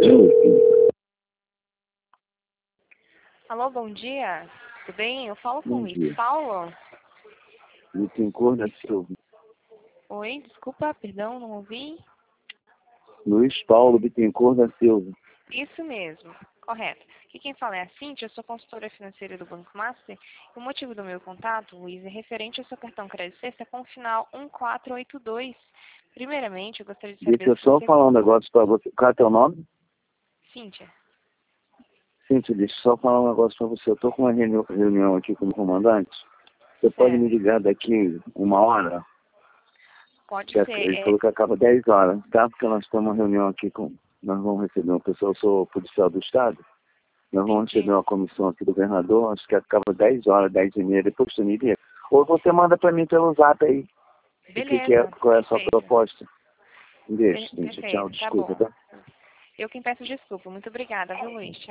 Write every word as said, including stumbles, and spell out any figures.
Alô, bom dia. Tudo bem? Eu falo com o Bom Luiz dia. Paulo. Bittencourt da Silva. Oi, desculpa, perdão, não ouvi. Luiz Paulo Bittencourt da Silva. Isso mesmo, correto. Aqui quem fala é a Cíntia, eu sou consultora financeira do Banco Master. E o motivo do meu contato, Luiz, é referente ao seu cartão crédito sexta com o final um quatro oito dois. Primeiramente, eu gostaria de saber Deixa eu se só você... falar um negócio pra você. Qual é teu nome? Cíntia, Cíntia, deixa eu só falar um negócio pra você. Eu tô com uma reunião, reunião aqui com o comandante. Você pode me certo. ligar daqui uma hora? Pode Que ac- ser. ele É... falou que acaba dez horas, tá? Porque nós temos uma reunião aqui com... Nós vamos receber uma pessoa, eu sou policial do Estado. Nós vamos Entendi. receber uma comissão aqui do governador, acho que acaba dez horas, dez e meia, depois você me liga. Ou você manda pra mim pelo zap aí. O que, que é, Beleza, qual é a sua perfeito. proposta? Deixa, Per- Cíntia, tchau, Perfeito, tá desculpa, bom. tá? Eu quem peço desculpa. Muito obrigada, viu, Luiz?